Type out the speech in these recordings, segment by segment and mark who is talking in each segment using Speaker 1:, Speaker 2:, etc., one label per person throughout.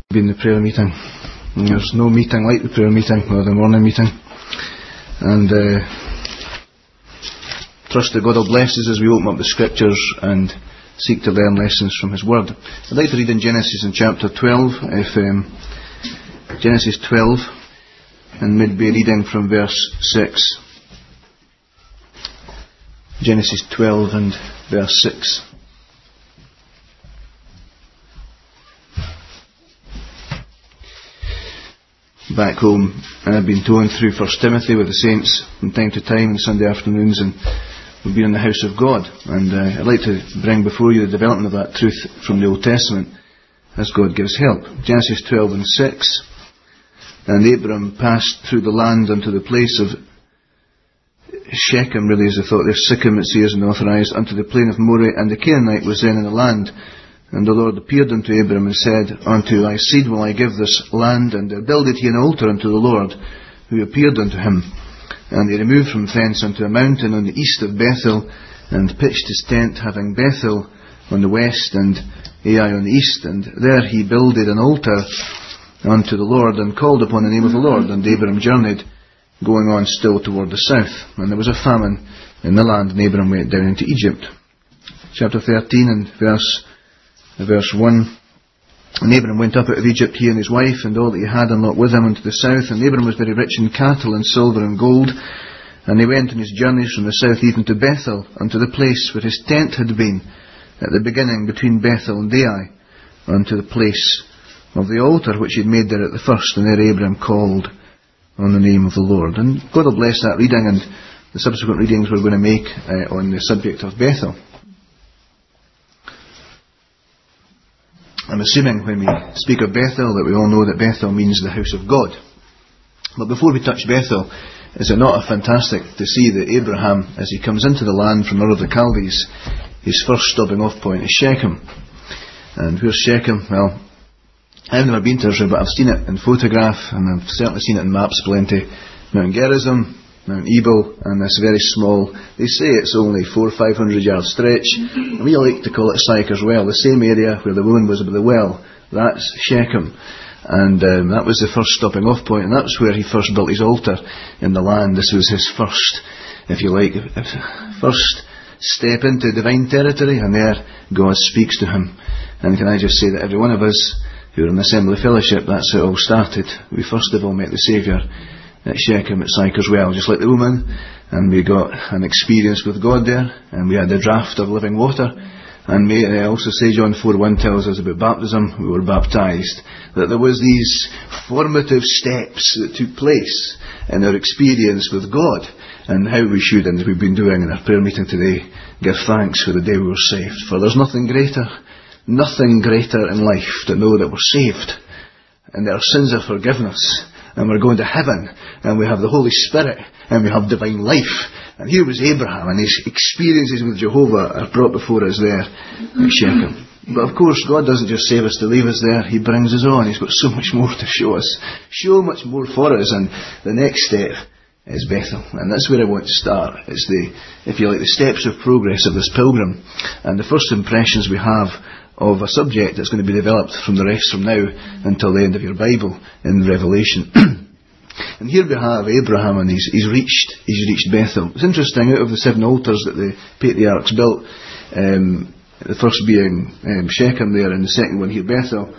Speaker 1: Been the prayer meeting. There's no meeting like the prayer meeting or the morning meeting, and trust that God will bless us as we open up the scriptures and seek to learn lessons from His Word. I'd like to read in Genesis in chapter 12, Genesis 12, and maybe reading from verse 6. Genesis 12 and verse 6. Back home, and I've been going through 1 Timothy with the saints from time to time on Sunday afternoons, and we've been in the house of God, and I'd like to bring before you the development of that truth from the Old Testament as God gives help. Genesis 12 and 6. And Abram passed through the land unto the place of Shechem, really as I thought there, Sichem it says and authorised, unto the plain of Moreh, and the Canaanite was then in the land. And the Lord appeared unto Abram and said, Unto thy seed will I give this land. And there builded he an altar unto the Lord, who appeared unto him. And he removed from thence unto a mountain on the east of Bethel, and pitched his tent, having Bethel on the west, and Ai on the east. And there he builded an altar unto the Lord, and called upon the name of the Lord. And Abram journeyed, going on still toward the south. And there was a famine in the land, and Abram went down into Egypt. Chapter 13 and verse 1. And Abram went up out of Egypt, he and his wife, and all that he had, and Lot with him, unto the south. And Abram was very rich in cattle, and silver, and gold. And he went on his journeys from the south even to Bethel, unto the place where his tent had been, at the beginning between Bethel and Ai, unto the place of the altar which he had made there at the first. And there Abram called on the name of the Lord. And God will bless that reading and the subsequent readings we're going to make on the subject of Bethel. I'm assuming when we speak of Bethel that we all know that Bethel means the house of God. But before we touch Bethel, is it not fantastic to see that Abraham, as he comes into the land from Ur of the Chaldees, his first stopping off point is Shechem. And where's Shechem? Well, I've never been to Israel, but I've seen it in photograph, and I've certainly seen it in maps plenty. Mount Gerizim, Mount Ebal, and this very small, they say it's only 400 or 500 yard stretch, and we like to call it Sychar's Well, the same area where the woman was by the well. That's Shechem, and that was the first stopping off point, and that's where he first built his altar in the land. This was his first, if you like, first step into divine territory, and there God speaks to him. And can I just say that every one of us who are in the Assembly Fellowship, that's how it all started. We first of all met the Saviour at Shechem, at Sychar's Well, just like the woman, and we got an experience with God there, and we had a draught of living water. And may I also say John 4:1 tells us about baptism. We were baptised, that there was these formative steps that took place in our experience with God, and how we should, and as we've been doing in our prayer meeting today, give thanks for the day we were saved. For there's nothing greater in life to know that we're saved, and that our sins are forgiven us, and we're going to heaven, and we have the Holy Spirit, and we have divine life. And here was Abraham, and his experiences with Jehovah are brought before us there at Shechem. But of course, God doesn't just save us to leave us there. He brings us on. He's got so much more to show us, so much more for us, and the next step is Bethel. And that's where I want to start. It's the, if you like, the steps of progress of this pilgrim, and the first impressions we have of a subject that's going to be developed from the rest from now until the end of your Bible in Revelation. And here we have Abraham, and he's reached Bethel. It's interesting, out of the 7 altars that the patriarchs built, the first being Shechem there, and the second one here Bethel,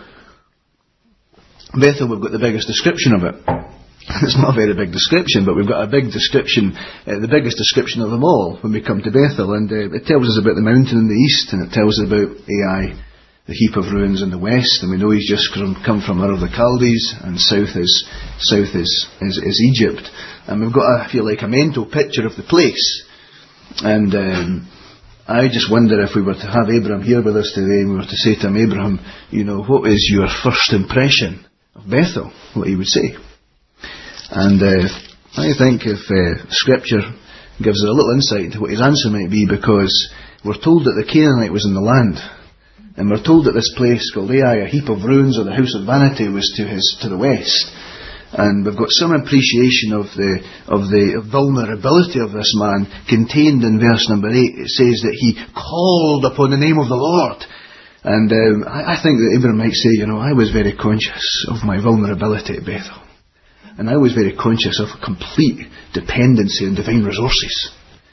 Speaker 1: we've got the biggest description of it. It's not a very big description, but we've got a big description, the biggest description of them all when we come to Bethel. And it tells us about the mountain in the east, and it tells us about Ai, the heap of ruins in the west, and we know he's just come from Ur of the Chaldees, and south is Egypt. And we've got, if you like, a mental picture of the place. And I just wonder if we were to have Abraham here with us today, and we were to say to him, Abraham, what is your first impression of Bethel? What he would say. And I think if Scripture gives us a little insight into what his answer might be, because we're told that the Canaanite was in the land, and we're told that this place called Ai, a heap of ruins, or the house of vanity, was to the west. And we've got some appreciation of the vulnerability of this man contained in verse number 8. It says that he called upon the name of the Lord. And I think that Abraham might say, I was very conscious of my vulnerability at Bethel. And I was very conscious of complete dependency on divine resources.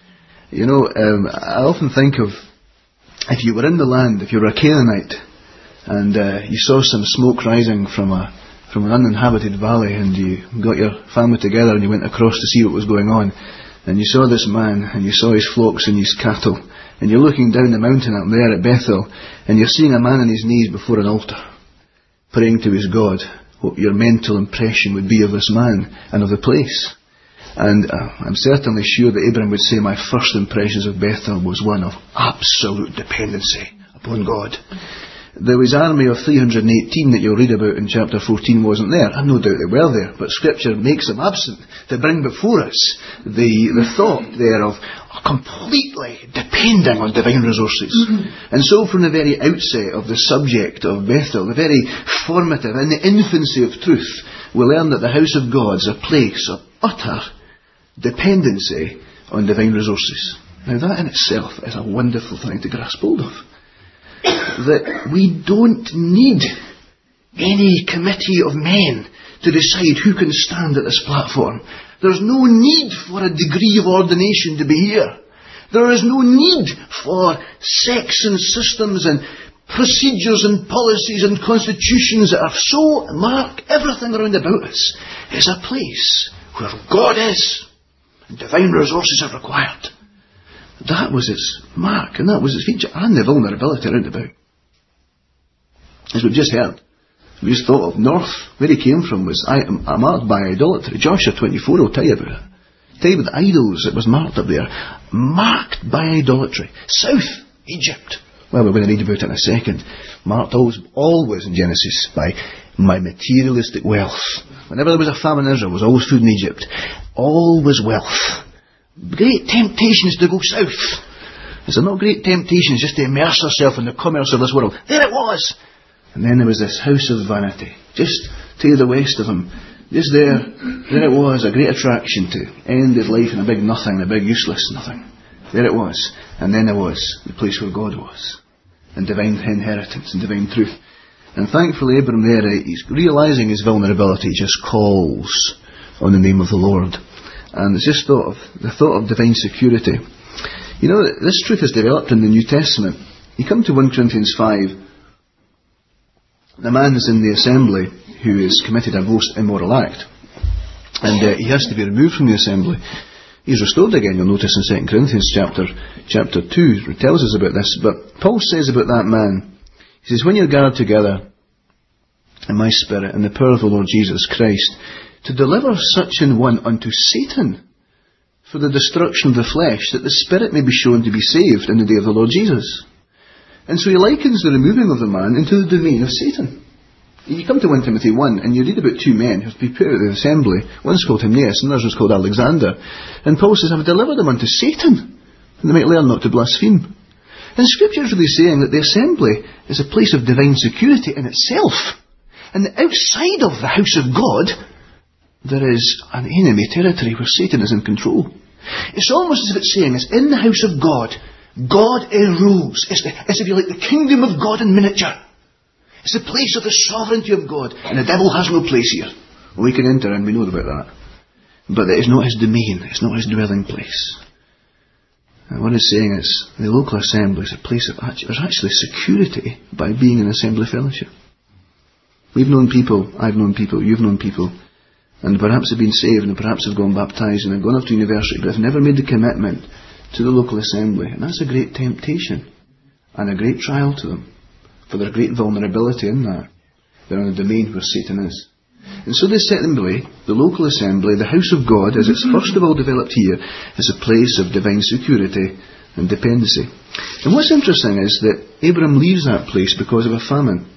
Speaker 1: I often think of, if you were in the land, if you were a Canaanite, and you saw some smoke rising from an uninhabited valley, and you got your family together and you went across to see what was going on, and you saw this man, and you saw his flocks and his cattle, and you're looking down the mountain up there at Bethel, and you're seeing a man on his knees before an altar, praying to his God, what your mental impression would be of this man and of the place. And I'm certainly sure that Abraham would say my first impressions of Bethel was one of absolute dependency upon God. There was an army of 318 that you'll read about in chapter 14 wasn't there. I've no doubt they were there, but Scripture makes them absent to bring before us the thought there of completely depending on divine resources. And so from the very outset of the subject of Bethel, the very formative, in the infancy of truth, we learn that the house of God is a place of utter dependency on divine resources. Now that in itself is a wonderful thing to grasp hold of. That we don't need any committee of men to decide who can stand at this platform. There's no need for a degree of ordination to be here. There is no need for sects and systems and procedures and policies and constitutions that are so mark everything around about us. It's a place where God is and divine resources are required. That was its mark, and that was its feature, and the vulnerability around about. As we've just heard, we just thought of north, where he came from was marked by idolatry. Joshua 24 will tell you about it. Tell you about the idols that was marked up there. Marked by idolatry. South, Egypt. Well, we're going to read about it in a second. Marked always in Genesis by materialistic wealth. Whenever there was a famine in Israel, there was always food in Egypt. Always wealth. Great temptations to go south. Is there not great temptations just to immerse ourselves in the commerce of this world? There it was. And then there was this house of vanity, just to the west of him. Just there it was, a great attraction to end his life in a big nothing, a big useless nothing. There it was. And then there was the place where God was, and divine inheritance and divine truth. And thankfully Abraham there, he's realising his vulnerability, just calls on the name of the Lord. And it's just the thought of divine security. This truth is developed in the New Testament. You come to 1 Corinthians 5, the man is in the assembly who has committed a most immoral act. And he has to be removed from the assembly. He's restored again, you'll notice in 2 Corinthians chapter 2, it tells us about this. But Paul says about that man, he says, when you're gathered together in my spirit, in the power of the Lord Jesus Christ, to deliver such an one unto Satan for the destruction of the flesh, that the spirit may be shown to be saved in the day of the Lord Jesus. And so he likens the removing of the man into the domain of Satan. You come to 1 Timothy 1 and you read about two men who have to be put out of the assembly. One's called Hymenaeus and the other is called Alexander. And Paul says, I've delivered them unto Satan, and they might learn not to blaspheme. And Scripture is really saying that the assembly is a place of divine security in itself. And outside of the house of God, there is an enemy territory where Satan is in control. It's almost as if it's saying, it's in the house of God, God rules. It's if you like the kingdom of God in miniature. It's the place of the sovereignty of God, and the devil has no place here. Well, we can enter and we know about that. But it is not his domain, it's not his dwelling place. And what it's saying is, the local assembly is a place of there's actually security by being in assembly fellowship. We've known people, I've known people, you've known people, and perhaps have been saved and perhaps have gone baptised and have gone off to university, but have never made the commitment to the local assembly. And that's a great temptation and a great trial to them, for their great vulnerability in that. They're in a domain where Satan is. And so this assembly, the local assembly, the house of God, as it's first of all developed here, is a place of divine security and dependency. And what's interesting is that Abraham leaves that place because of a famine.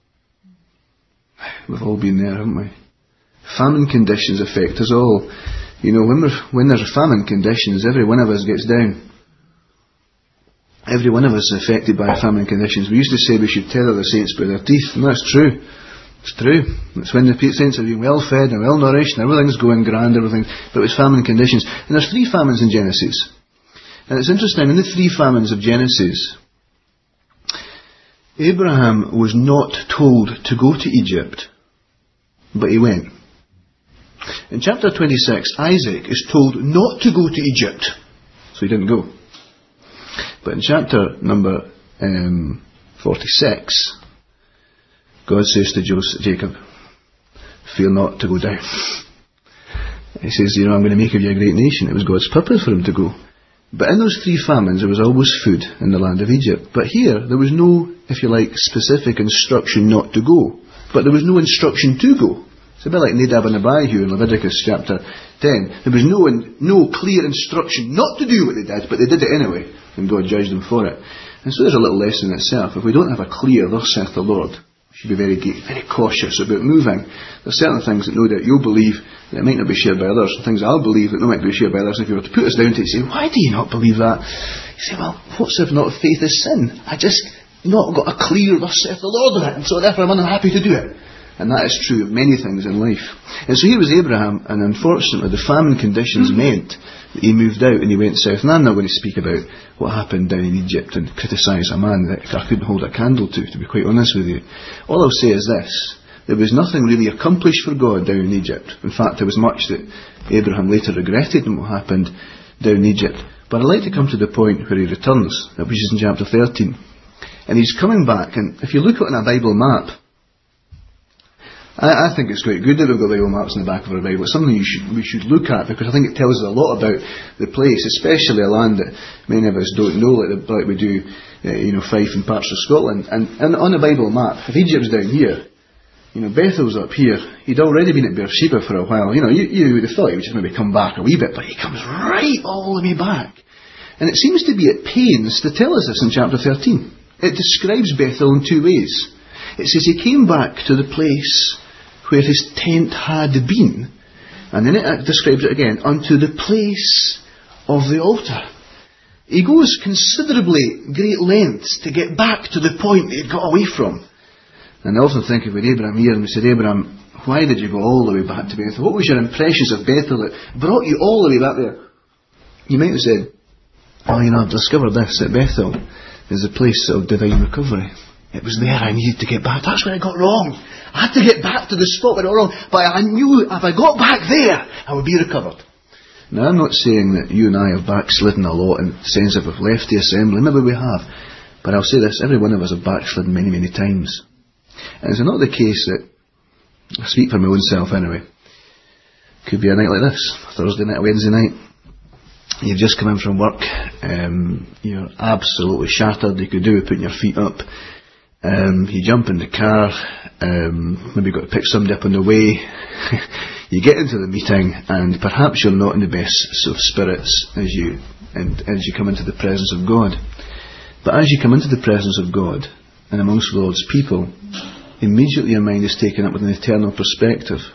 Speaker 1: We've all been there, haven't we? Famine conditions affect us all. When there's famine conditions, every one of us gets down. Every one of us is affected by famine conditions. We used to say we should tether the saints by their teeth, and that's true. It's true. It's when the saints are being well fed and well nourished and everything's going grand, but it's famine conditions. And there's 3 famines in Genesis. And it's interesting, in the 3 famines of Genesis, Abraham was not told to go to Egypt, but he went. In chapter 26, Isaac is told not to go to Egypt, so he didn't go. But in chapter number 46, God says to Jacob, fear not to go down. He says, I'm going to make of you a great nation. It was God's purpose for him to go. But in those 3 famines, there was always food in the land of Egypt. But here, there was no, if you like, specific instruction not to go. But there was no instruction to go. It's a bit like Nadab and Abihu in Leviticus chapter 10. There was no clear instruction not to do what they did, but they did it anyway, and God judged them for it. And so there's a little lesson in itself. If we don't have a clear, thus saith the Lord, we should be very cautious about moving. There's certain things that no doubt you'll believe that might not be shared by others, and things I'll believe that no might be shared by others. If you were to put us down to it, say, why do you not believe that? You say, well, what's if not faith is sin? I just not got a clear, thus saith the Lord on it, and so therefore I'm unhappy to do it. And that is true of many things in life. And so here was Abraham, and unfortunately the famine conditions meant that he moved out and he went south. And I'm not going to speak about what happened down in Egypt and criticise a man that I couldn't hold a candle to be quite honest with you. All I'll say is this: there was nothing really accomplished for God down in Egypt. In fact, there was much that Abraham later regretted in what happened down in Egypt. But I'd like to come to the point where he returns, which is in chapter 13. And he's coming back, and if you look at it on a Bible map, I think it's quite good that we've got Bible maps in the back of our Bible. It's something we should look at, because I think it tells us a lot about the place, especially a land that many of us don't know, like we do, Fife and parts of Scotland. And on the Bible map, if Egypt's down here, Bethel's up here. He'd already been at Beersheba for a while. You would have thought he would just maybe come back a wee bit, but he comes right all the way back. And it seems to be at pains to tell us this in chapter 13. It describes Bethel in 2 ways. It says he came back to the place where his tent had been, and then it describes it again, unto the place of the altar. He goes considerably great lengths to get back to the point that he'd got away from. And I often think of Abraham here, and we said, Abraham, why did you go all the way back to Bethel? What was your impressions of Bethel that brought you all the way back there? You might have said, I've discovered this, that Bethel is a place of divine recovery. It was there I needed to get back. That's where I got wrong. I had to get back to the spot where I got wrong. But I knew if I got back there, I would be recovered. Now, I'm not saying that you and I have backslidden a lot in the sense of we've left the assembly. Maybe we have. But I'll say this, every one of us have backslidden many, many times. And it's not the case that, I speak for my own self anyway, could be a night like this, Thursday night, Wednesday night. You've just come in from work, you're absolutely shattered. You could do with putting your feet up. You jump in the car, maybe you've got to pick somebody up on the way. You get into the meeting, and perhaps you're not in the best sort of spirits as you come into the presence of God. But as you come into the presence of God and amongst the Lord's people, immediately your mind is taken up with an eternal perspective.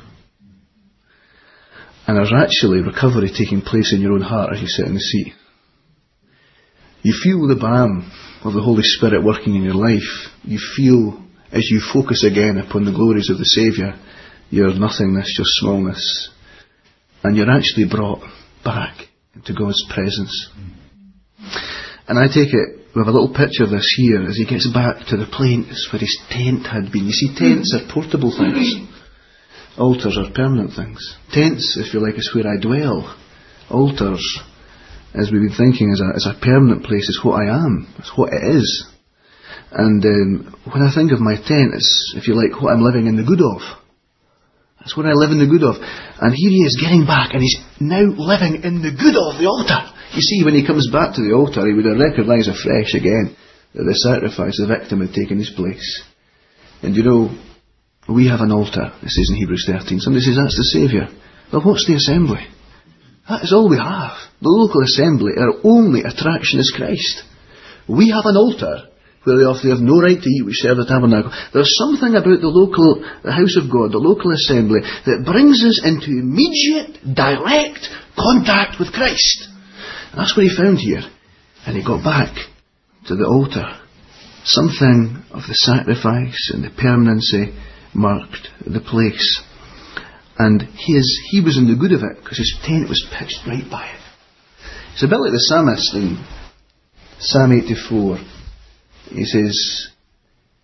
Speaker 1: And there's actually recovery taking place in your own heart as you sit in the seat. You feel the balm of the Holy Spirit working in your life. You feel, as you focus again upon the glories of the Saviour, your nothingness, your smallness, and you're actually brought back into God's presence. And I take it, we have a little picture of this here, as he gets back to the place where his tent had been. You see, tents are portable things. Altars are permanent things. Tents, if you like, is where I dwell. Altars, as we've been thinking, is a permanent place. It's what I am. It's what it is. And when I think of my tent, it's, if you like, what I'm living in the good of. That's what I live in the good of. And here he is getting back, and he's now living in the good of the altar. You see, when he comes back to the altar, he would have recognised afresh again that the sacrifice, the victim, had taken his place. And we have an altar, it says in Hebrews 13. Somebody says, that's the Saviour. Well, what's the assembly? That is all we have. The local assembly, our only attraction is Christ. We have an altar where they have no right to eat, which serve the tabernacle. There's something about the house of God, the local assembly, that brings us into immediate, direct contact with Christ. And that's what he found here. And he got back to the altar. Something of the sacrifice and the permanency marked the place. And he was in the good of it, because his tent was pitched right by it. It's a bit like the psalmist in Psalm 84. He says,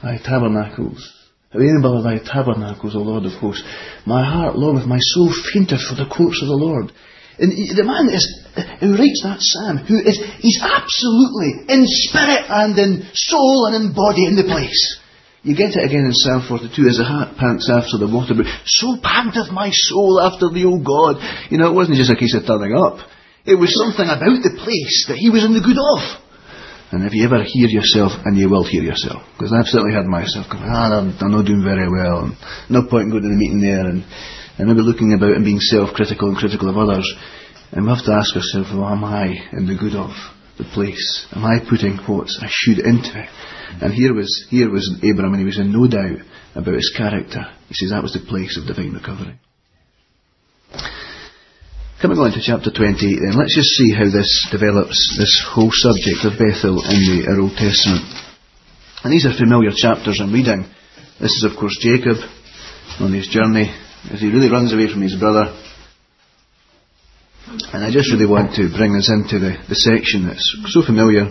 Speaker 1: thy tabernacles. How amiable are thy tabernacles, O Lord of hosts. My heart longeth, my soul fainteth for the courts of the Lord. And the man who writes that psalm, he's absolutely in spirit and in soul and in body in the place. You get it again in Psalm 42, as the hart pants after the water brook, so panteth my soul after thee, O God. You know, it wasn't just a case of turning up. It was something about the place that he was in the good of. And if you ever hear yourself, and you will hear yourself, because I've certainly heard myself going, I'm not doing very well, and no point in going to the meeting there, and maybe looking about and being self-critical and critical of others. And we have to ask ourselves, well, am I in the good of the place? Am I putting what I should into it? And here was Abraham, and he was in no doubt about his character. He says that was the place of divine recovery. Coming on to chapter 28 then, let's just see how this develops, this whole subject of Bethel in the Old Testament. And these are familiar chapters I'm reading. This is of course Jacob on his journey as he really runs away from his brother. And I just really want to bring us into the section that's so familiar.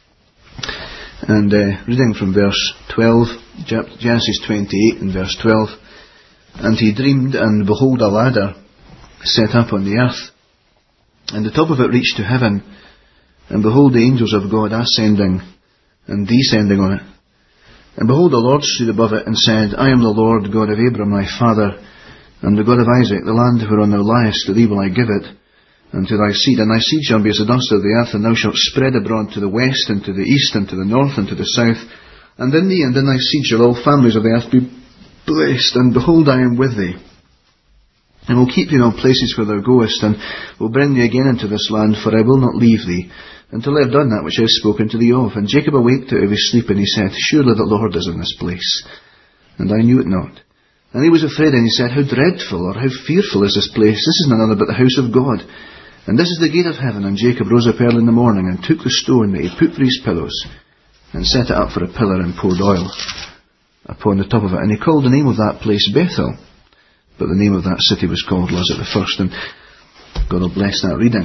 Speaker 1: And reading from verse 12, Genesis 28 and verse 12. And he dreamed, and behold, a ladder set up on the earth, and the top of it reached to heaven, and behold, the angels of God ascending and descending on it. And behold, the Lord stood above it and said, I am the Lord God of Abraham thy father, and the God of Isaac. The land whereon thou liest, to thee will I give it, and to thy seed. And thy seed shall be as the dust of the earth, and thou shalt spread abroad to the west, and to the east, and to the north, and to the south. And in thee and in thy seed shall all families of the earth be blessed. And behold, I am with thee, and will keep thee in all places where thou goest, and will bring thee again into this land, for I will not leave thee, until I have done that which I have spoken to thee of. And Jacob awaked out of his sleep, and he said, Surely the Lord is in this place, and I knew it not. And he was afraid, and he said, How dreadful, or how fearful is this place? This is none other but the house of God, and this is the gate of heaven. And Jacob rose up early in the morning, and took the stone that he put for his pillows, and set it up for a pillar, and poured oil upon the top of it. And he called the name of that place Bethel, but the name of that city was called Luz at the first. And God will bless that reading.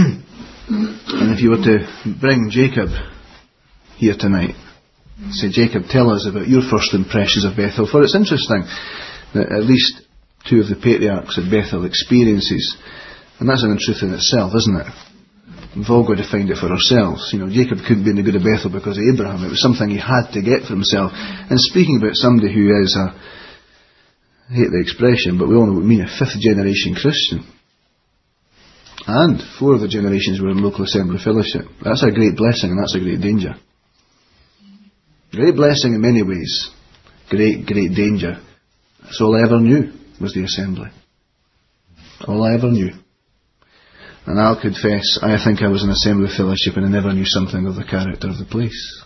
Speaker 1: And if you were to bring Jacob here tonight, say, Jacob, tell us about your first impressions of Bethel. For it's interesting that at least two of the patriarchs at Bethel experiences, and that's an truth in itself, isn't it? We've all got to find it for ourselves. You know, Jacob couldn't be in the good of Bethel because of Abraham. It was something he had to get for himself. And speaking about somebody who is I hate the expression, but we all know what I mean, a fifth generation Christian. And 4 of the generations were in local assembly fellowship. That's a great blessing, and that's a great danger. Great blessing in many ways. Great, great danger. That's all I ever knew, was the assembly. All I ever knew. And I'll confess, I think I was in assembly fellowship and I never knew something of the character of the place.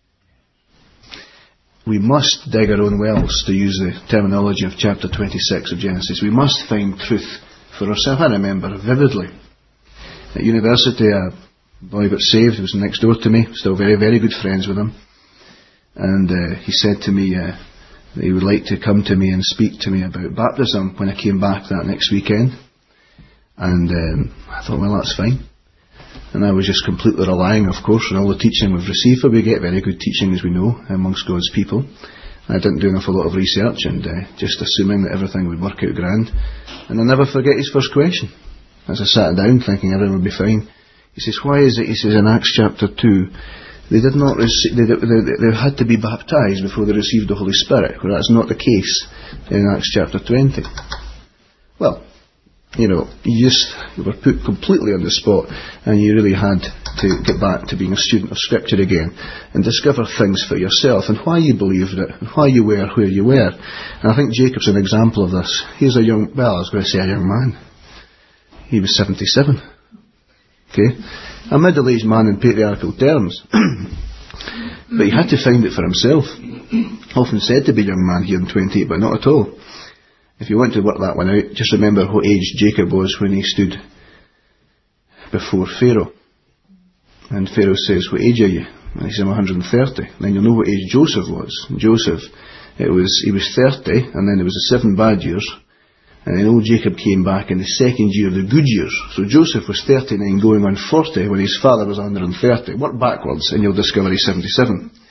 Speaker 1: We must dig our own wells, to use the terminology of chapter 26 of Genesis. We must find truth for ourselves. I remember vividly, at university, a boy got saved who was next door to me, still very, very good friends with him. And he said to me that he would like to come to me and speak to me about baptism when I came back that next weekend. And I thought, well, that's fine. And I was just completely relying, of course, on all the teaching we've received, for we get very good teaching, as we know, amongst God's people. I didn't do an awful lot of research, and just assuming that everything would work out grand. And I'll never forget his first question. As I sat down thinking everything would be fine, he says, why is it, he says, in Acts chapter 2, they did not they had to be baptised before they received the Holy Spirit, where that's not the case in Acts chapter 20. Well, you know, you were put completely on the spot, and you really had to get back to being a student of Scripture again and discover things for yourself and why you believed it and why you were where you were. And I think Jacob's an example of this. He's a young man. He was 77. Okay? A middle-aged man in patriarchal terms. But he had to find it for himself. Often said to be a young man here in 28, but not at all. If you want to work that one out, just remember what age Jacob was when he stood before Pharaoh. And Pharaoh says, what age are you? And he said, I'm 130. Then you'll know what age Joseph was. Joseph, he was 30, and then there was the 7 bad years. And then old Jacob came back in the second year of the good years. So Joseph was 39 going on 40 when his father was 130. Work backwards and you'll discover he's 77.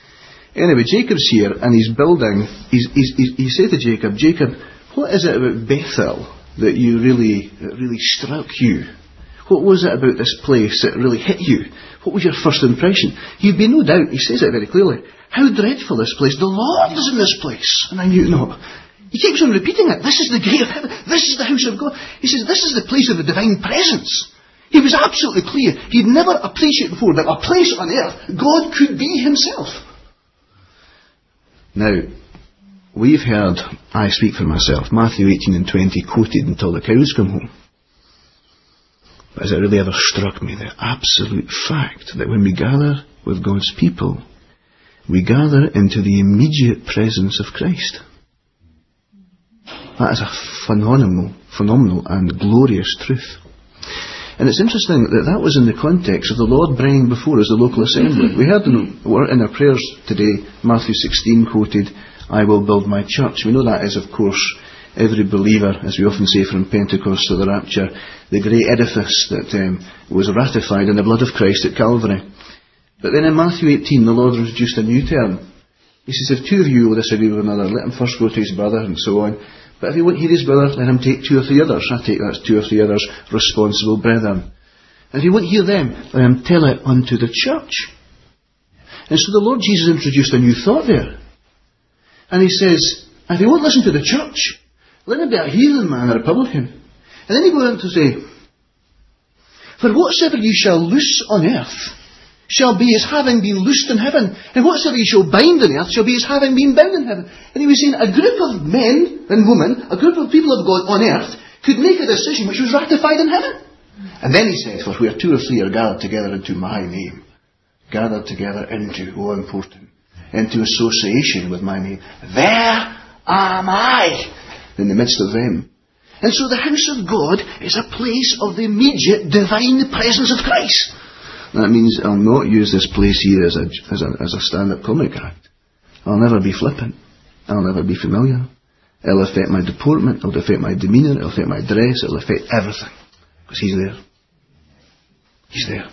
Speaker 1: Anyway, Jacob's here, and he's building. He said to Jacob, Jacob, what is it about Bethel that really struck you? What was it about this place that really hit you? What was your first impression? You'd be no doubt, he says it very clearly, how dreadful this place. The Lord is in this place. And I knew, no. He keeps on repeating it. This is the gate of heaven. This is the house of God. He says, this is the place of the divine presence. He was absolutely clear. He'd never appreciated before that a place on earth, God could be himself. Now, we've heard, I speak for myself, Matthew 18 and 20 quoted until the cows come home. But has it really ever struck me, the absolute fact that when we gather with God's people, we gather into the immediate presence of Christ? That is a phenomenal and glorious truth. And it's interesting that was in the context of the Lord bringing before us the local assembly. We heard in our prayers today, Matthew 16 quoted, I will build my church. We know that is, of course, every believer, as we often say from Pentecost to the rapture, the great edifice that was ratified in the blood of Christ at Calvary. But then in Matthew 18, the Lord introduced a new term. He says, if two of you will disagree with another, let him first go to his brother, and so on. But if he won't hear his brother, let him take 2 or 3 others. I take that's 2 or 3 others, responsible brethren. And if he won't hear them, let him tell it unto the church. And so the Lord Jesus introduced a new thought there. And he says, if he won't listen to the church, let him be a heathen man or a publican. And then he goes on to say, for whatsoever ye shall loose on earth shall be as having been loosed in heaven, and whatsoever ye shall bind on earth shall be as having been bound in heaven. And he was saying a group of men and women, a group of people of God on earth, could make a decision which was ratified in heaven. And then he says, for where 2 or 3 are gathered together into my name, gathered together into, important, into association with my name, there am I in the midst of them. And so the house of God is a place of the immediate divine presence of Christ. That means I'll not use this place here as a stand-up comic act. I'll never be flippant. I'll never be familiar. It'll affect my deportment. It'll affect my demeanour. It'll affect my dress. It'll affect everything. Because he's there. He's there.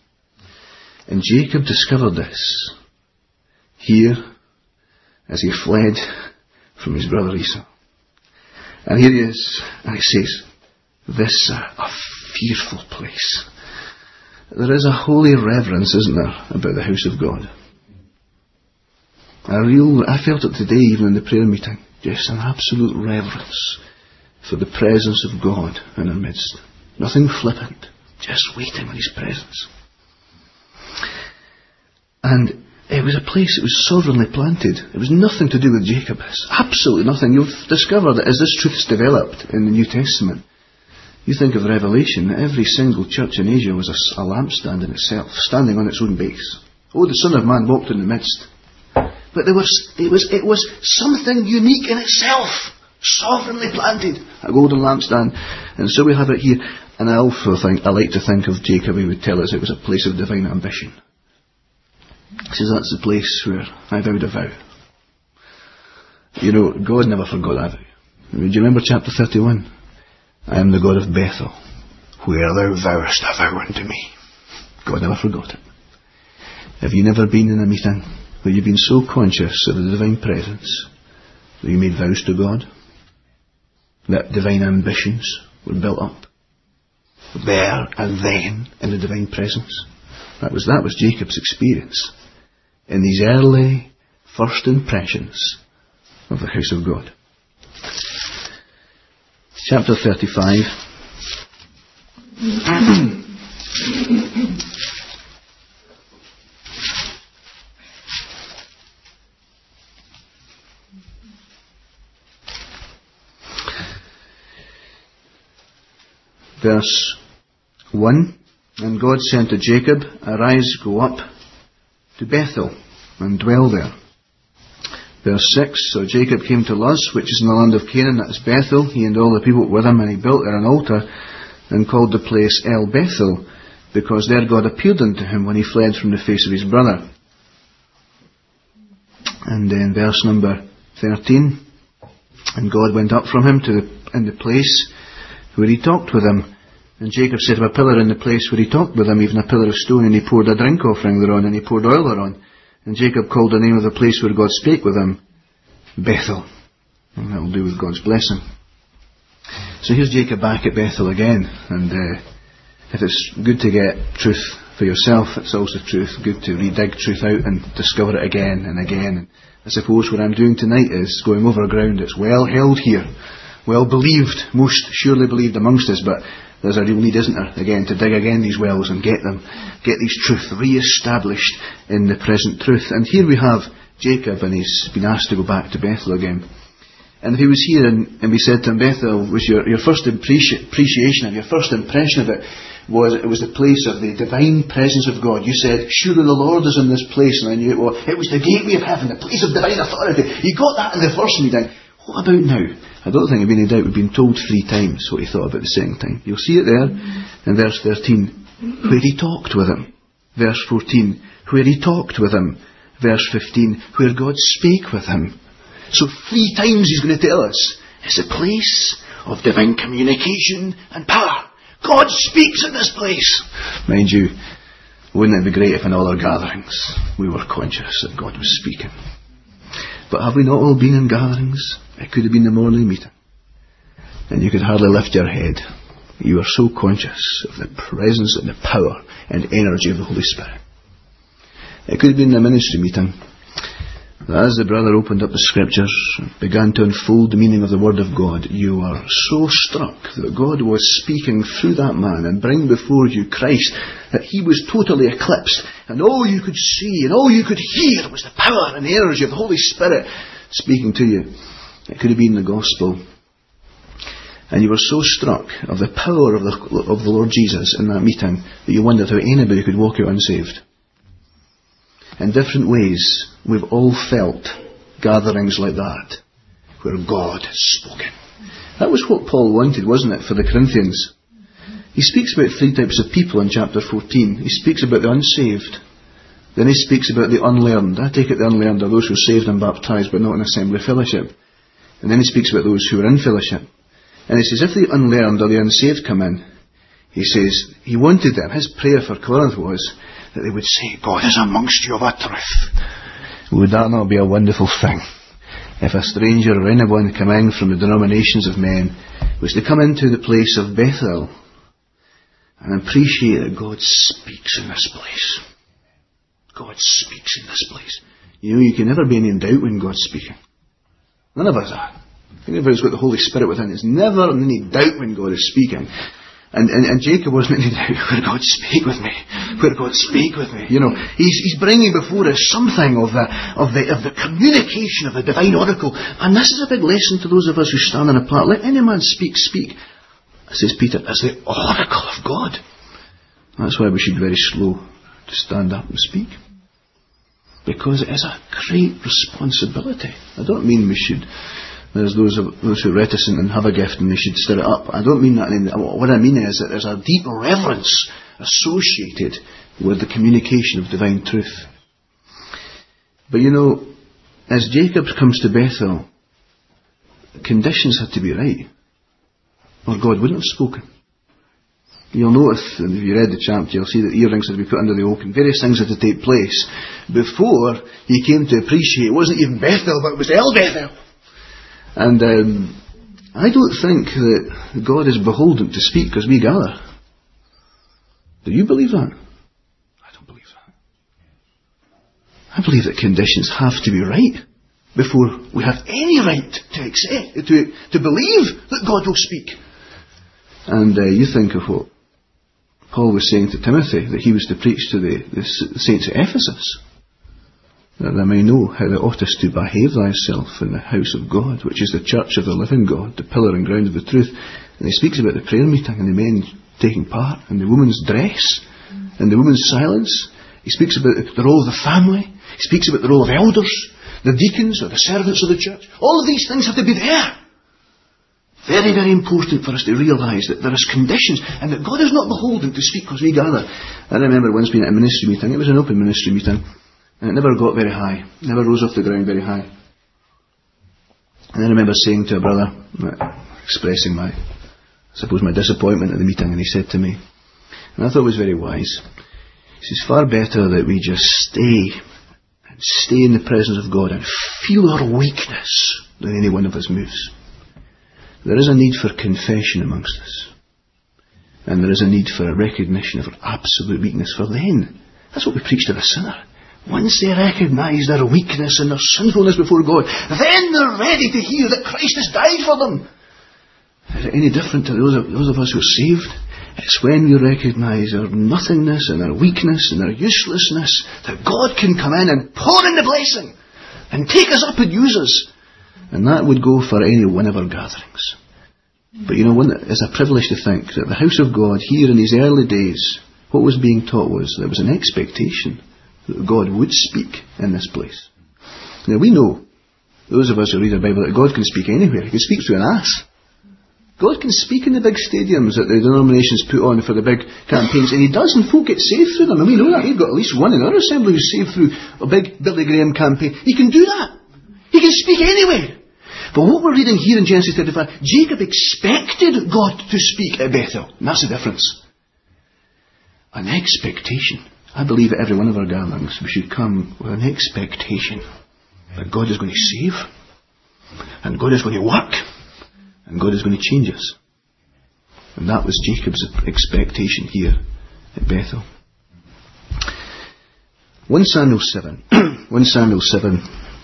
Speaker 1: And Jacob discovered this here as he fled from his brother Esau. And here he is, and he says, this is a fearful place. There is a holy reverence, isn't there, about the house of God. I felt it today, even in the prayer meeting. Just an absolute reverence for the presence of God in our midst. Nothing flippant, just waiting in his presence. And it was a place that was sovereignly planted. It was nothing to do with Jacob. Absolutely nothing. You've discovered that as this truth is developed in the New Testament, you think of Revelation, every single church in Asia was a lampstand in itself, standing on its own base. Oh, the Son of Man walked in the midst. But it was something unique in itself, sovereignly planted, a golden lampstand. And so we have it here. And I like to think of Jacob, he would tell us it was a place of divine ambition. He says that's the place where I vowed a vow. You know, God never forgot that vow. Do you remember chapter 31? I am the God of Bethel, where thou vowest a vow unto me. God never forgot it. Have you never been in a meeting where you've been so conscious of the divine presence that you made vows to God? That divine ambitions were built up there and then in the divine presence. That was Jacob's experience in these early first impressions of the house of God. Chapter 35. Verse 1. And God said to Jacob, arise, go up to Bethel, and dwell there. Verse 6. So Jacob came to Luz, which is in the land of Canaan, that is Bethel, he and all the people with him, and he built there an altar, and called the place El Bethel, because there God appeared unto him when he fled from the face of his brother. And then verse number 13. And God went up from him in the place where he talked with him. And Jacob set up a pillar in the place where he talked with him, even a pillar of stone, and he poured a drink offering thereon, and he poured oil thereon. And Jacob called the name of the place where God spake with him Bethel. And that will do with God's blessing. So here's Jacob back at Bethel again. And if it's good to get truth for yourself, it's also good to redig truth out and discover it again and again. And I suppose what I'm doing tonight is going over ground that's well held here, well believed, most surely believed amongst us, but there's a real need, isn't there, again, to dig again these wells and get these truths re-established in the present truth. And here we have Jacob, and he's been asked to go back to Bethel again. And if he was here and we said to him, Bethel was your first appreciation and your first impression of it was the place of the divine presence of God. You said, surely the Lord is in this place, and I knew it was. It was the gateway of heaven, the place of divine authority. You got that in the first meeting. What about now? I don't think there'd be any doubt. We've been told 3 times what he thought about the second time. You'll see it there in verse 13, where he talked with him. Verse 14, where he talked with him. Verse 15, where God spake with him. So 3 times he's going to tell us it's a place of divine communication and power. God speaks in this place. Mind you, wouldn't it be great if in all our gatherings we were conscious that God was speaking? But have we not all been in gatherings? It could have been the morning meeting, and you could hardly lift your head. You are so conscious of the presence and the power and energy of the Holy Spirit. It could have been the ministry meeting. As the brother opened up the scriptures and began to unfold the meaning of the Word of God, you are so struck that God was speaking through that man and bringing before you Christ, that he was totally eclipsed, and all you could see and all you could hear was the power and the energy of the Holy Spirit speaking to you. It could have been the gospel. And you were so struck of the power of the Lord Jesus in that meeting that you wondered how anybody could walk out unsaved. In different ways, we've all felt gatherings like that, where God has spoken. That was what Paul wanted, wasn't it, for the Corinthians? He speaks about 3 types of people in chapter 14. He speaks about the unsaved. Then he speaks about the unlearned. I take it the unlearned are those who are saved and baptised, but not in assembly fellowship. And then he speaks about those who are in fellowship. And he says, if the unlearned or the unsaved come in, he says, he wanted them, his prayer for Corinth was, that they would say, God is amongst you of a truth. Would that not be a wonderful thing? If a stranger or anyone coming from the denominations of men was to come into the place of Bethel and appreciate that God speaks in this place. God speaks in this place. You know, you can never be any in doubt when God's speaking. None of us are. Everybody's got the Holy Spirit within. There's never any doubt when God is speaking. And Jacob wasn't in any doubt. Where God speak with me? Where God speak with me? You know, he's bringing before us something of the communication of the divine oracle. And this is a big lesson to those of us who stand on a platform. Let any man speak, says Peter, as the oracle of God. That's why we should be very slow to stand up and speak. Because it is a great responsibility. I don't mean we should... There's those who are reticent and have a gift and they should stir it up. I don't mean that. What I mean is that there's a deep reverence associated with the communication of divine truth. But you know, as Jacob comes to Bethel, conditions had to be right, or God wouldn't have spoken. You'll notice, if you read the chapter, you'll see that earrings had to be put under the oak and various things had to take place before he came to appreciate it wasn't even Bethel, but it was El Bethel. And I don't think that God is beholden to speak as we gather. Do you believe that? I don't believe that. I believe that conditions have to be right before we have any right to accept, to believe that God will speak. And you think of what Paul was saying to Timothy, that he was to preach to the saints at Ephesus, that they may know how thou oughtest to behave thyself in the house of God, which is the church of the living God, the pillar and ground of the truth. And he speaks about the prayer meeting and the men taking part, and the woman's dress, and the woman's silence. He speaks about the role of the family. He speaks about the role of elders, the deacons or the servants of the church. All of these things have to be there. Very, very important for us to realise that there is conditions and that God is not beholden to speak as we gather. I remember once being at a ministry meeting. It was an open ministry meeting. And it never got very high. Never rose off the ground very high. And I remember saying to a brother, expressing my disappointment at the meeting, and he said to me, and I thought it was very wise, he says, far better that we just stay and stay in the presence of God and feel our weakness when any one of us moves. There is a need for confession amongst us. And there is a need for a recognition of our absolute weakness. For then, that's what we preach to the sinner. Once they recognise their weakness and their sinfulness before God, then they're ready to hear that Christ has died for them. Is it any different to those of us who are saved? It's when we recognise our nothingness and our weakness and our uselessness that God can come in and pour in the blessing and take us up and use us. And that would go for any one of our gatherings. But you know, it's a privilege to think that the house of God here in these early days, what was being taught was there was an expectation that God would speak in this place. Now we know, those of us who read the Bible, that God can speak anywhere. He can speak through an ass. God can speak in the big stadiums that the denominations put on for the big campaigns, and He does, and folk get saved through them. And we know that. We've got at least one in our assembly who's saved through a big Billy Graham campaign. He can do that. He can speak anywhere. But what we're reading here in Genesis 35, Jacob expected God to speak at Bethel. And that's the difference. An expectation. I believe at every one of our gatherings we should come with an expectation that God is going to save, and God is going to work, and God is going to change us. And that was Jacob's expectation here at Bethel. 1 Samuel 7. 1 Samuel 7.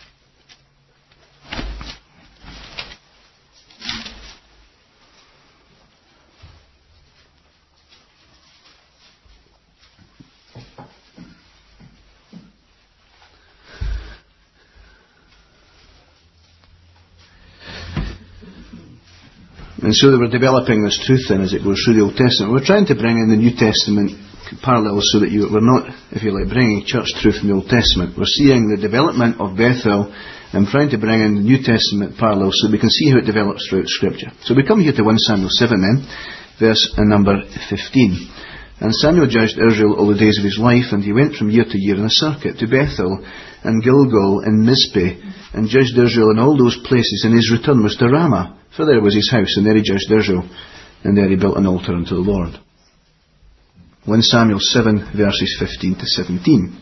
Speaker 1: And so they were developing this truth then as it goes through the Old Testament. We're trying to bring in the New Testament parallels so that we're not, if you like, bringing church truth in the Old Testament. We're seeing the development of Bethel and trying to bring in the New Testament parallels so we can see how it develops throughout Scripture. So we come here to 1 Samuel 7 then, verse number 15. And Samuel judged Israel all the days of his life, and he went from year to year in a circuit to Bethel and Gilgal and Mizpeh, and judged Israel in all those places, and his return was to Ramah. For there was his house, and there he judged Israel, and there he built an altar unto the Lord. 1 Samuel 7, verses 15 to 17.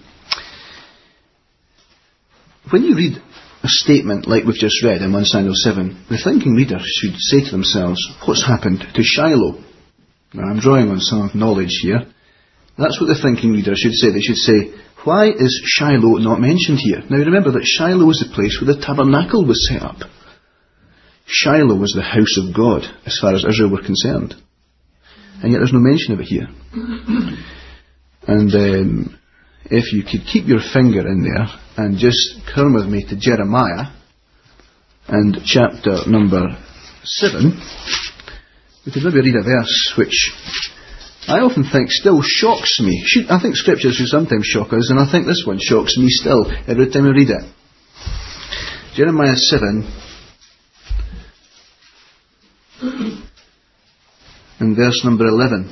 Speaker 1: When you read a statement like we've just read in 1 Samuel 7, the thinking reader should say to themselves, what's happened to Shiloh? Now I'm drawing on some knowledge here. That's what the thinking reader should say. They should say, why is Shiloh not mentioned here? Now remember that Shiloh was the place where the tabernacle was set up. Shiloh was the house of God as far as Israel were concerned. And yet there's no mention of it here. And if you could keep your finger in there and just turn with me to Jeremiah and chapter number 7, we could maybe read a verse which I often think still shocks me. I think scriptures should sometimes shock us, and I think this one shocks me still every time I read it. Jeremiah 7 and verse number 11.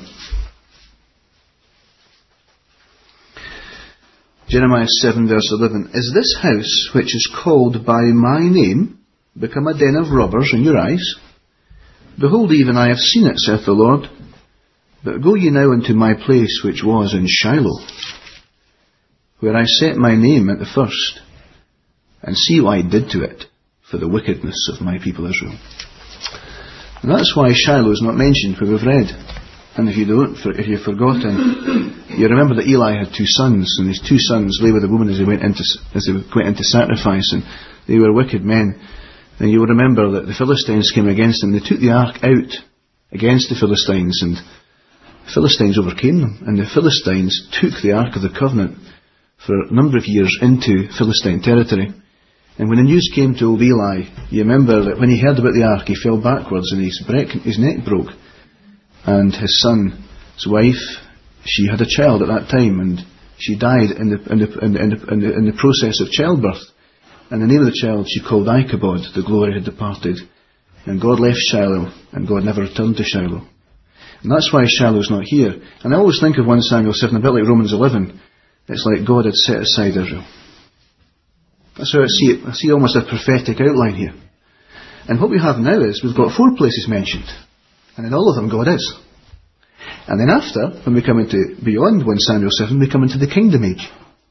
Speaker 1: Jeremiah 7 verse 11. Is this house which is called by my name become a den of robbers in your eyes? Behold, even I have seen it, saith the Lord. But go ye now into my place which was in Shiloh, where I set my name at the first, and see what I did to it for the wickedness of my people Israel. And that's why Shiloh is not mentioned where we've read. And if you've forgotten, you remember that Eli had two sons, and his two sons lay with a woman as they went into sacrifice, and they were wicked men. And you will remember that the Philistines came against them. They took the ark out against the Philistines, and the Philistines overcame them. And the Philistines took the Ark of the Covenant for a number of years into Philistine territory. And when the news came to old Eli, you remember that when he heard about the ark, he fell backwards and his neck broke. And his son's wife, she had a child at that time, and she died in the process of childbirth. And the name of the child she called Ichabod, the glory had departed. And God left Shiloh, and God never returned to Shiloh. And that's why Shiloh's not here. And I always think of 1 Samuel 7, a bit like Romans 11. It's like God had set aside Israel. That's how I see it. I see almost a prophetic outline here. And what we have now is, we've got 4 places mentioned. And in all of them God is. And then after, when we come into beyond 1 Samuel 7, we come into the kingdom age.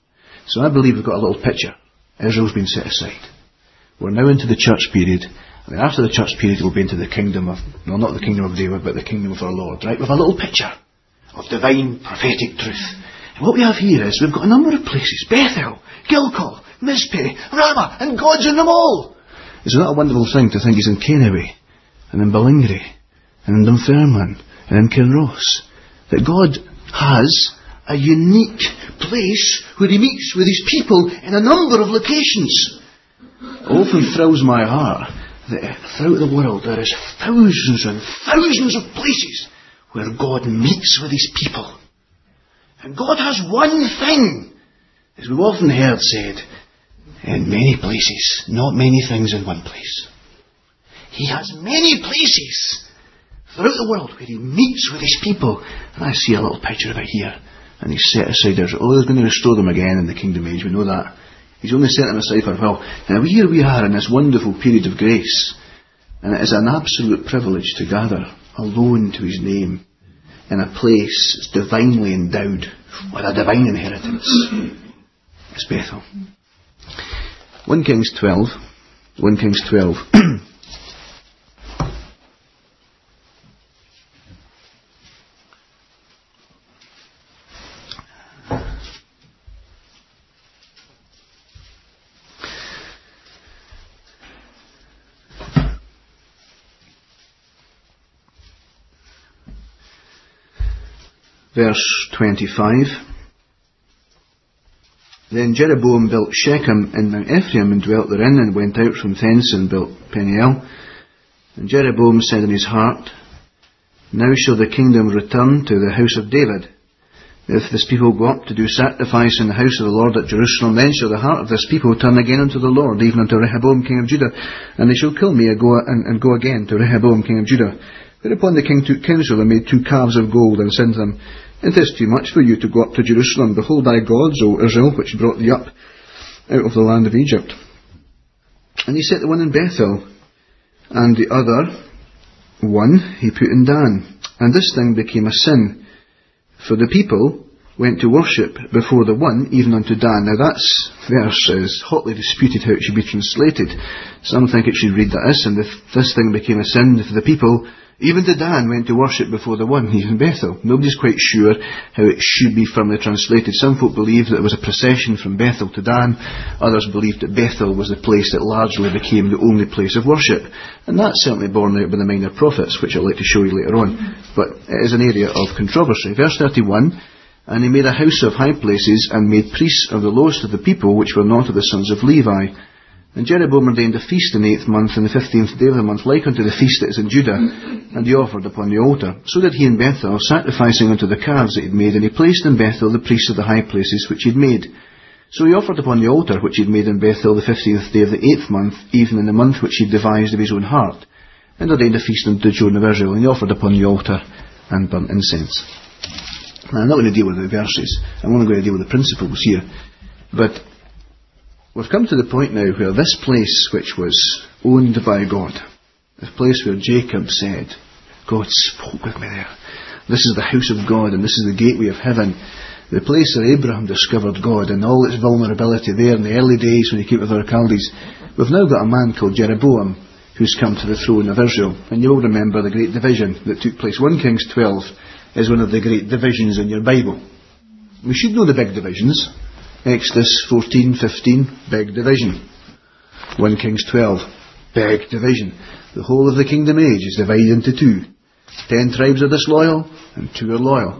Speaker 1: So I believe we've got a little picture. Israel's been set aside. We're now into the church period. And then after the church period, we'll be into the kingdom of, well, not the kingdom of David, but the kingdom of our Lord, right? With a little picture of divine prophetic truth. And what we have here is, we've got a number of places. Bethel, Gilgal, Mizpeh, Ramah, and God's in them all. Isn't that a wonderful thing to think He's in Kennewy, and in Ballingry, and in Dunfermline, and in Kinross? That God has a unique place where He meets with His people in a number of locations. It often thrills my heart that throughout the world there is thousands and thousands of places where God meets with His people. And God has one thing, as we've often heard said, in many places, not many things in one place. He has many places throughout the world where He meets with His people. And I see a little picture of it here. And He's set aside Israel. Oh, He's going to restore them again in the kingdom age. We know that. He's only set them aside for a while. Now here we are in this wonderful period of grace. And it is an absolute privilege to gather alone to His name in a place that's divinely endowed with a divine inheritance. It's Bethel. 1 Kings 12. 1 Kings 12. Verse 25. Then Jeroboam built Shechem in Mount Ephraim and dwelt therein, and went out from thence and built Peniel. And Jeroboam said in his heart, Now shall the kingdom return to the house of David. If this people go up to do sacrifice in the house of the Lord at Jerusalem, then shall the heart of this people turn again unto the Lord, even unto Rehoboam king of Judah. And they shall kill me and go again to Rehoboam king of Judah. Whereupon the king took counsel and made 2 calves of gold, and said to them, It is too much for you to go up to Jerusalem. Behold thy gods, O Israel, which brought thee up out of the land of Egypt. And he set the one in Bethel, and the other one he put in Dan. And this thing became a sin, for the people went to worship before the one, even unto Dan. Now that verse is hotly disputed how it should be translated. Some think it should read that and if this thing became a sin, for the people even to Dan went to worship before the one, he's in Bethel. Nobody's quite sure how it should be firmly translated. Some folk believe that it was a procession from Bethel to Dan. Others believed that Bethel was the place that largely became the only place of worship. And that's certainly borne out by the Minor Prophets, which I'd like to show you later on. But it is an area of controversy. Verse 31, And he made a house of high places, and made priests of the lowest of the people, which were not of the sons of Levi. And Jeroboam ordained a feast in the 8th month, and the 15th day of the month, like unto the feast that is in Judah, and he offered upon the altar. So did he in Bethel, sacrificing unto the calves that he had made, and he placed in Bethel the priests of the high places which he had made. So he offered upon the altar which he had made in Bethel the 15th day of the 8th month, even in the month which he had devised of his own heart, and ordained a feast unto the children of Israel, and he offered upon the altar and burnt incense. Now, I'm not going to deal with the verses, I'm only going to deal with the principles here. But we've come to the point now where this place which was owned by God, the place where Jacob said, God spoke with me there. This is the house of God, and this is the gateway of heaven. The place where Abraham discovered God and all its vulnerability there in the early days when he came with the Chaldees. We've now got a man called Jeroboam who's come to the throne of Israel. And you will remember the great division that took place. 1 Kings 12 is one of the great divisions in your Bible. We should know the big divisions. Exodus 14, 15, big division. 1 Kings 12, big division. The whole of the kingdom age is divided into 2. 10 tribes are disloyal, and 2 are loyal.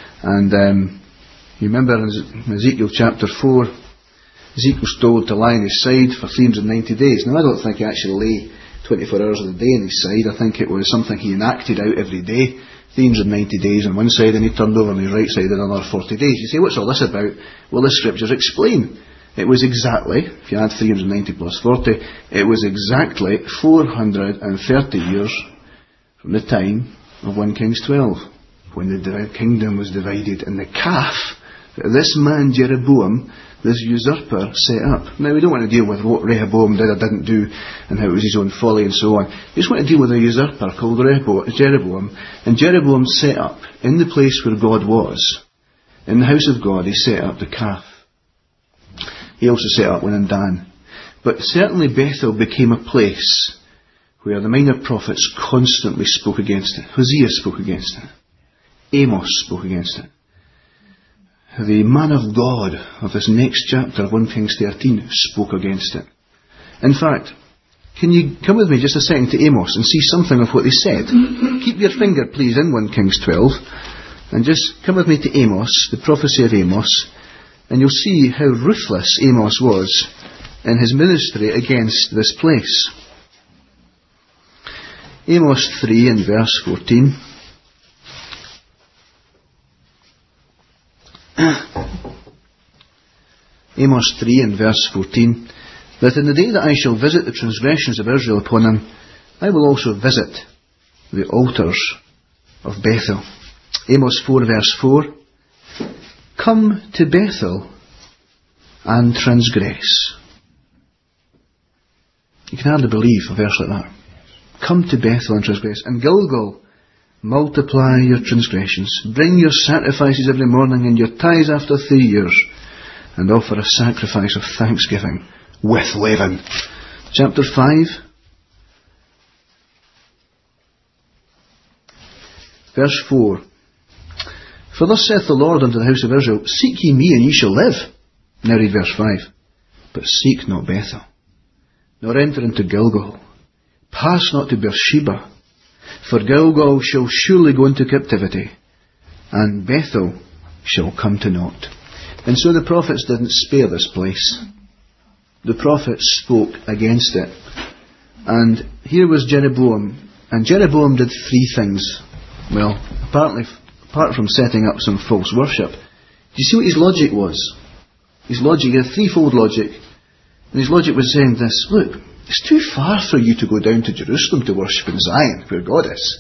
Speaker 1: And you remember in Ezekiel chapter 4, Ezekiel's told to lie on his side for 390 days. Now I don't think he actually lay 24 hours of the day on his side. I think it was something he enacted out every day. 390 days on one side, and he turned over on his right side in another 40 days. You say, what's all this about? Well, the scriptures explain. It was exactly, if you add 390 plus 40, it was exactly 430 years from the time of 1 Kings 12, when the kingdom was divided, and the calf that this man Jeroboam, this usurper, set up. Now, we don't want to deal with what Rehoboam did or didn't do, and how it was his own folly and so on. We just want to deal with a usurper called Jeroboam. And Jeroboam set up, in the place where God was, in the house of God, he set up the calf. He also set up one in Dan. But certainly Bethel became a place where the minor prophets constantly spoke against it. Hosea spoke against it. Amos spoke against it. The man of God of this next chapter of 1 Kings 13 spoke against it. In fact, can you come with me just a second to Amos and see something of what they said? Keep your finger, please, in 1 Kings 12, and just come with me to Amos, the prophecy of Amos, and you'll see how ruthless Amos was in his ministry against this place. Amos 3 and verse 14. Amos 3 and verse 14. That in the day that I shall visit the transgressions of Israel upon them, I will also visit the altars of Bethel. Amos 4 verse 4. Come to Bethel and transgress. You can hardly believe a verse like that. Come to Bethel and transgress. And Gilgal, multiply your transgressions. Bring your sacrifices every morning and your tithes after 3 years, and offer a sacrifice of thanksgiving with leaven. Chapter 5, verse 4. For thus saith the Lord unto the house of Israel, Seek ye me, and ye shall live. Now read verse 5. But seek not Bethel, nor enter into Gilgal. Pass not to Beersheba, for Gilgal shall surely go into captivity, and Bethel shall come to naught. And so the prophets didn't spare this place. The prophets spoke against it. And here was Jeroboam. And Jeroboam did 3 things. Well, apart from setting up some false worship. Do you see what his logic was? His logic, he had a threefold logic. And his logic was saying this, look, it's too far for you to go down to Jerusalem to worship in Zion, where God is.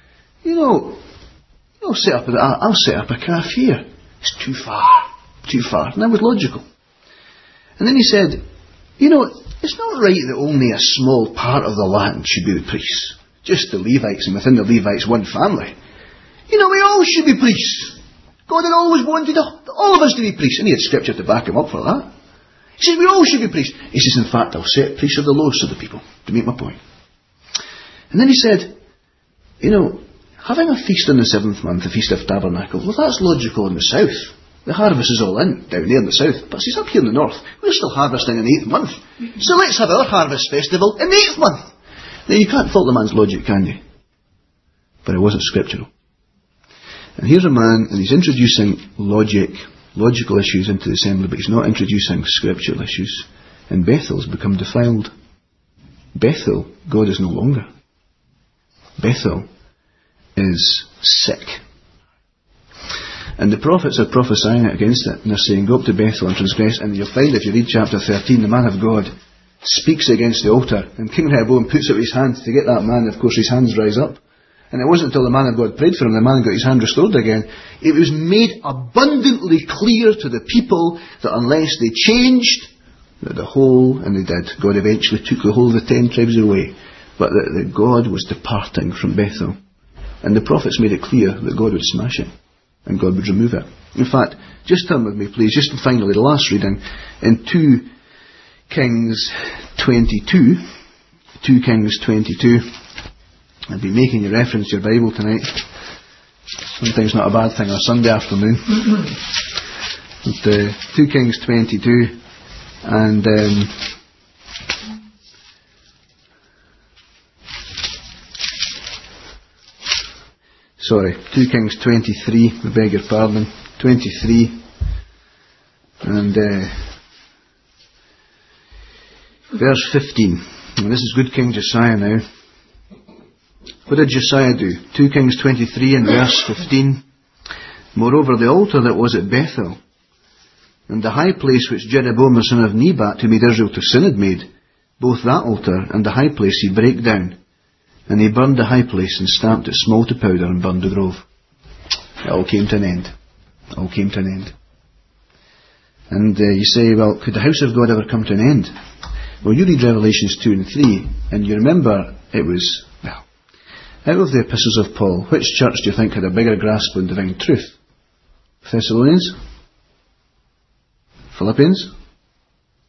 Speaker 1: I'll set up a calf here. It's too far. Too far. And that was logical. And then he said, it's not right that only a small part of the land should be the priests. Just the Levites, and within the Levites, one family. We all should be priests. God had always wanted all of us to be priests. And he had scripture to back him up for that. He says, we all should be priests. He says, in fact, I'll set priests of the lowest of the people, to make my point. And then he said, having a feast in the 7th month, the Feast of Tabernacles, well, that's logical in the south. The harvest is all in, down there in the south. But he's up here in the north. We're still harvesting in the 8th month. So let's have our harvest festival in the 8th month. Now, you can't fault the man's logic, can you? But it wasn't scriptural. And here's a man, and he's introducing logical issues into the assembly, but he's not introducing scriptural issues. And Bethel's become defiled. Bethel, God is no longer. Bethel is sick. And the prophets are prophesying against it, and they're saying, go up to Bethel and transgress. And you'll find, if you read chapter 13, the man of God speaks against the altar, and King Rehoboam puts out his hand to get that man. Of course, his hands rise up. And it wasn't until the man of God prayed for him, the man got his hand restored again. It was made abundantly clear to the people that unless they changed, that the whole, and they did, God eventually took the whole of the 10 tribes away, but that God was departing from Bethel. And the prophets made it clear that God would smash it, and God would remove it. In fact, just turn with me, please, just finally, the last reading, in 2 Kings 22. 2 Kings 22. I'll be making a reference to your Bible tonight. Sometimes not a bad thing on a Sunday afternoon. But, 2 Kings 22 and 2 Kings 23, I beg your pardon, 23 and verse 15. And this is good King Josiah now. What did Josiah do? 2 Kings 23 and verse 15. Moreover, the altar that was at Bethel, and the high place which Jeroboam the son of Nebat, who made Israel to sin, had made, both that altar and the high place he brake down, and he burned the high place and stamped it small to powder and burned the grove. It all came to an end. It all came to an end. And you say, well, could the house of God ever come to an end? Well, you read Revelations 2 and 3, and you remember it was, out of the epistles of Paul, which church do you think had a bigger grasp on divine truth? Thessalonians? Philippians?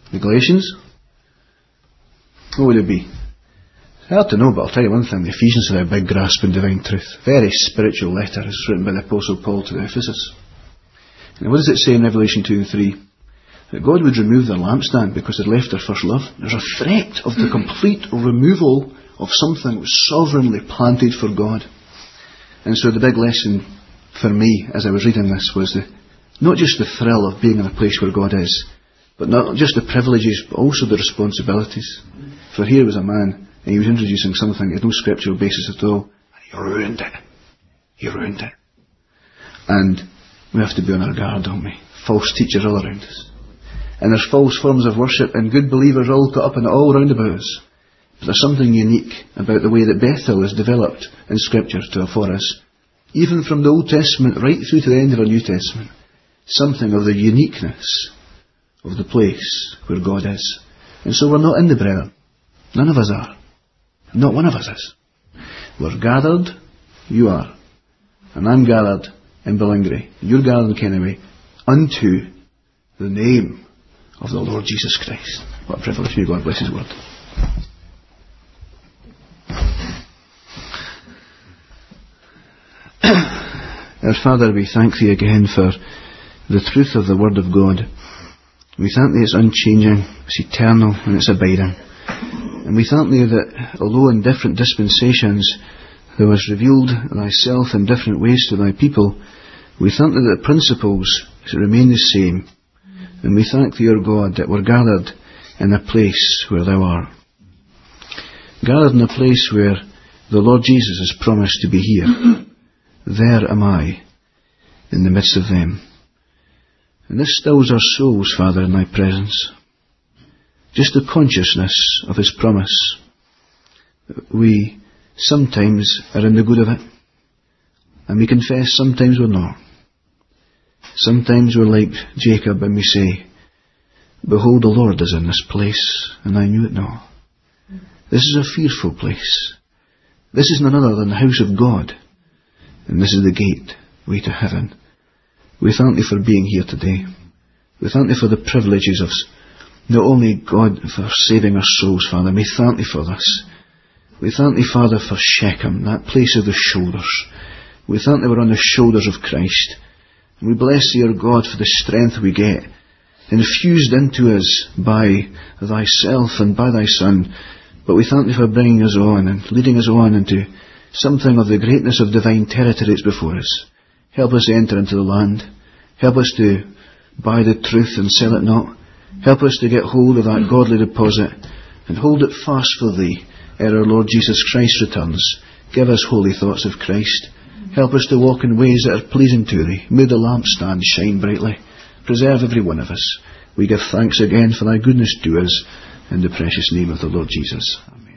Speaker 1: The Galatians? What would it be? It's hard to know, but I'll tell you one thing. The Ephesians have a big grasp on divine truth. Very spiritual letter. It's written by the Apostle Paul to the Ephesus. And what does it say in Revelation 2 and 3? That God would remove their lampstand because they'd left their first love. There's a threat of the complete removal of something that was sovereignly planted for God. And so the big lesson for me as I was reading this was not just the thrill of being in a place where God is, but not just the privileges, but also the responsibilities. For here was a man, and he was introducing something that had no scriptural basis at all, and he ruined it. He ruined it. And we have to be on our guard, don't we? False teachers all around us. And there's false forms of worship, and good believers all caught up in it all round about us. But there's something unique about the way that Bethel is developed in Scripture for us. Even from the Old Testament right through to the end of our New Testament. Something of the uniqueness of the place where God is. And so we're not in the brethren. None of us are. Not one of us is. We're gathered, you are. And I'm gathered in Ballingry. You're gathered in Kennedy unto the name of the Lord Jesus Christ. What a privilege. May God bless His word. Our Father, we thank Thee again for the truth of the Word of God. We thank Thee it's unchanging, it's eternal, and it's abiding. And we thank Thee that although in different dispensations Thou hast revealed Thyself in different ways to Thy people, we thank Thee that the principles remain the same. And we thank Thee, our God, that we're gathered in a place where Thou art. Gathered in a place where the Lord Jesus has promised to be here. There am I, in the midst of them. And this stills our souls, Father, in Thy presence. Just the consciousness of His promise. We sometimes are in the good of it. And we confess sometimes we're not. Sometimes we're like Jacob and we say, Behold, the Lord is in this place, and I knew it not. This is a fearful place. This is none other than the house of God. And this is the gateway to heaven. We thank Thee for being here today. We thank Thee for the privileges of not only God for saving our souls, Father. We thank Thee for this. We thank Thee, Father, for Shechem, that place of the shoulders. We thank Thee we're on the shoulders of Christ. And we bless Thee, our God, for the strength we get, infused into us by Thyself and by Thy Son. But we thank Thee for bringing us on and leading us on into something of the greatness of divine territory that's before us. Help us to enter into the land. Help us to buy the truth and sell it not. Help us to get hold of that godly deposit and hold it fast for Thee ere our Lord Jesus Christ returns. Give us holy thoughts of Christ. Help us to walk in ways that are pleasing to Thee. May the lampstand shine brightly. Preserve every one of us. We give thanks again for Thy goodness to us in the precious name of the Lord Jesus. Amen.